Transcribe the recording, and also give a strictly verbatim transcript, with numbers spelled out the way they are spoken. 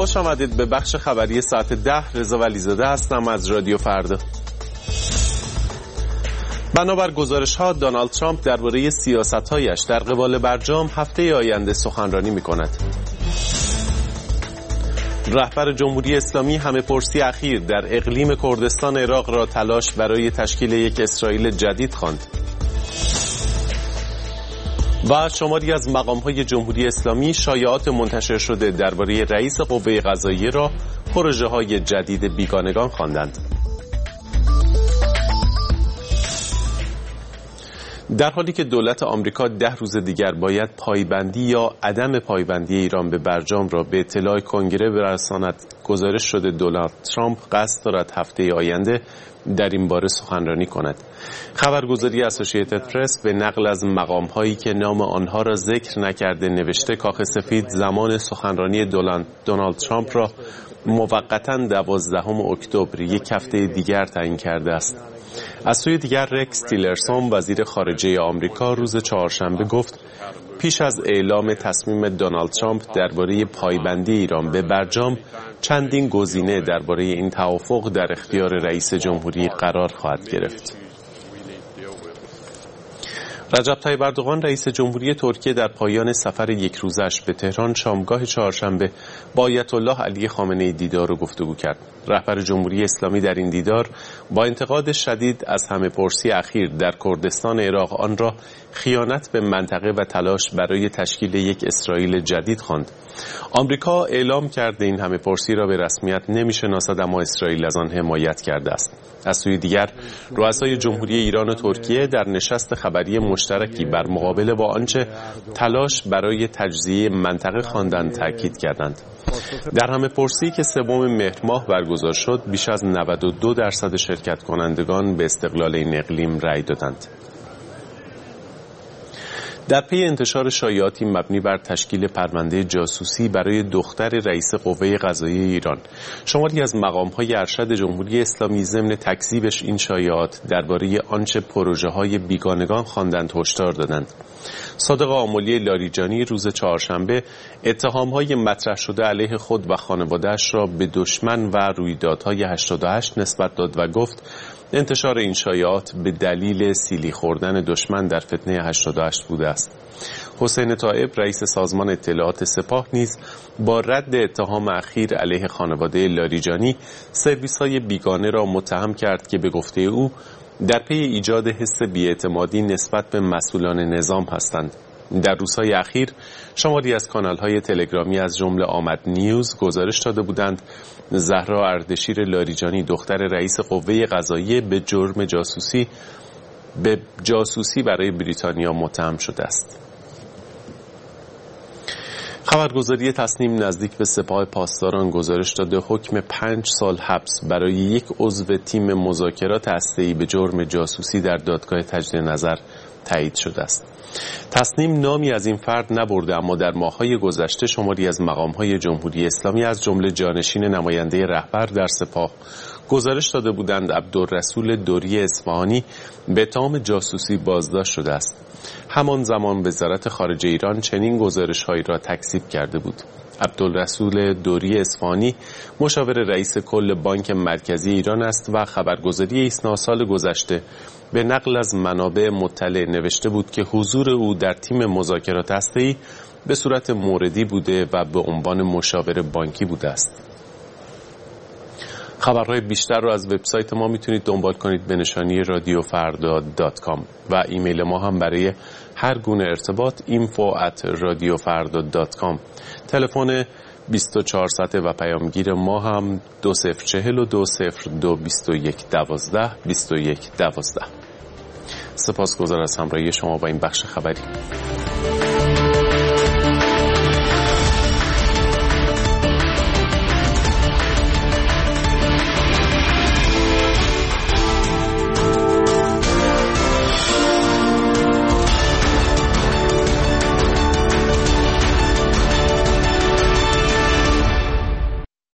خوش آمدید به بخش خبری ساعت ده. رضا ولیزاده هستم از رادیو فردا. بنابر گزارش‌ها دونالد ترامپ درباره سیاست‌هایش در قبال برجام هفته آینده سخنرانی می‌کند. رهبر جمهوری اسلامی همه پرسی اخیر در اقلیم کردستان عراق را تلاش برای تشکیل یک اسرائیل جدید خواند. و شماری از مقام‌های جمهوری اسلامی شایعات منتشر شده درباره رئیس قوه قضاییه را پروژه‌های جدید بیگانگان خواندند. در حالی که دولت آمریکا ده روز دیگر باید پایبندی یا عدم پایبندی ایران به برجام را به اطلاع کنگره برساند، گزارش شده دونالد ترامپ قصد دارد هفته آینده در این باره سخنرانی کند. خبرگزاری اسوسییتد پرس به نقل از مقام‌هایی که نام آنها را ذکر نکرده نوشته کاخ سفید زمان سخنرانی دونالد ترامپ را موقتاً دوازدهم اکتبر یک هفته دیگر تعیین کرده است. از سوی دیگر رکس تیلرسون وزیر خارجه آمریکا روز چهارشنبه گفت پیش از اعلام تصمیم دونالد ترامپ درباره پایبندی ایران به برجام چندین گزینه درباره این توافق در اختیار رئیس جمهوری قرار خواهد گرفت. رجب طیب اردوغان رئیس جمهوری ترکیه در پایان سفر یک روزش به تهران شامگاه چهارشنبه با آیت الله علی خامنه‌ای دیدار و گفتگو کرد. رهبر جمهوری اسلامی در این دیدار با انتقاد شدید از همه پرسی اخیر در کردستان عراق آن را خیانت به منطقه و تلاش برای تشکیل یک اسرائیل جدید خواند. آمریکا اعلام کرده این همه پرسی را به رسمیت نمی‌شناسد، اما اسرائیل از آن حمایت کرده است. از سوی دیگر رؤسای جمهوری ایران و ترکیه در نشست خبری مشترکی بر مقابله با آنچه تلاش برای تجزیه منطقه خواندند تاکید کردند. در همه پرسی که سوم مهر ماه برگزار شد بیش از نود و دو درصد شرکت کنندگان به استقلال این اقلیم رأی دادند. در پی انتشار شایعاتی مبنی بر تشکیل پرونده جاسوسی برای دختر رئیس قوه قضاییه ایران، شماری از مقام‌های ارشد جمهوری اسلامی ضمن تکذیبش این شایعات درباره آنچه پروژه‌های بیگانگان خواندند هشدار دادند. صادق آملی لاریجانی روز چهارشنبه اتهام‌های مطرح شده علیه خود و خانواده‌اش را به دشمن و رویدادهای هشتاد و هشت نسبت داد و گفت انتشار این شایعات به دلیل سیلی خوردن دشمن در فتنه هشتاد و هشت بوده است. حسین طایب رئیس سازمان اطلاعات سپاه نیز با رد اتهام اخیر علیه خانواده لاریجانی سرویس‌های بیگانه را متهم کرد که به گفته او در پی ایجاد حس بی‌اعتمادی نسبت به مسئولان نظام هستند. در روزهای اخیر شماری از کانال‌های تلگرامی از جمله آمد نیوز گزارش داده بودند زهرا اردشیر لاریجانی دختر رئیس قوه قضاییه به جرم جاسوسی به جاسوسی برای بریتانیا متهم شده است. خبرگزاری تصنیم نزدیک به سپاه پاسداران گزارش داده حکم پنج سال حبس برای یک عضو تیم مذاکرات هسته‌ای به جرم جاسوسی در دادگاه تجدید نظر تایید شده است. تصنیم نامی از این فرد نبرده، اما در ماه‌های گذشته شماری از مقام‌های جمهوری اسلامی از جمله جانشین نماینده رهبر در سپاه گزارش داده بودند عبدالرسول دوری اصفهانی به اتهام جاسوسی بازداشت شده است. همان زمان وزارت خارجه ایران چنین گزارش‌هایی را تکذیب کرده بود. عبدالرسول دوری اصفهانی مشاور رئیس کل بانک مرکزی ایران است و خبرگزاری ایسنا سال گذشته به نقل از منابع مطلع نوشته بود که حضور او در تیم مذاکرات هسته‌ای به صورت موردی بوده و به عنوان مشاور بانکی بوده است. خبرهای بیشتر رو از وبسایت ما میتونید دنبال کنید به نشانی رادیو فردا دات کام و ایمیل ما هم برای هر گونه ارتباط اینفو ات رادیو فردا دات کام. تلفن بیست و چهار ساعته و پیامگیر ما هم دو صفر چهل و دو صفر دو بیست و یک دوازده بیست و یک دوازده. سپاسگزار از همراهی شما با این بخش خبری.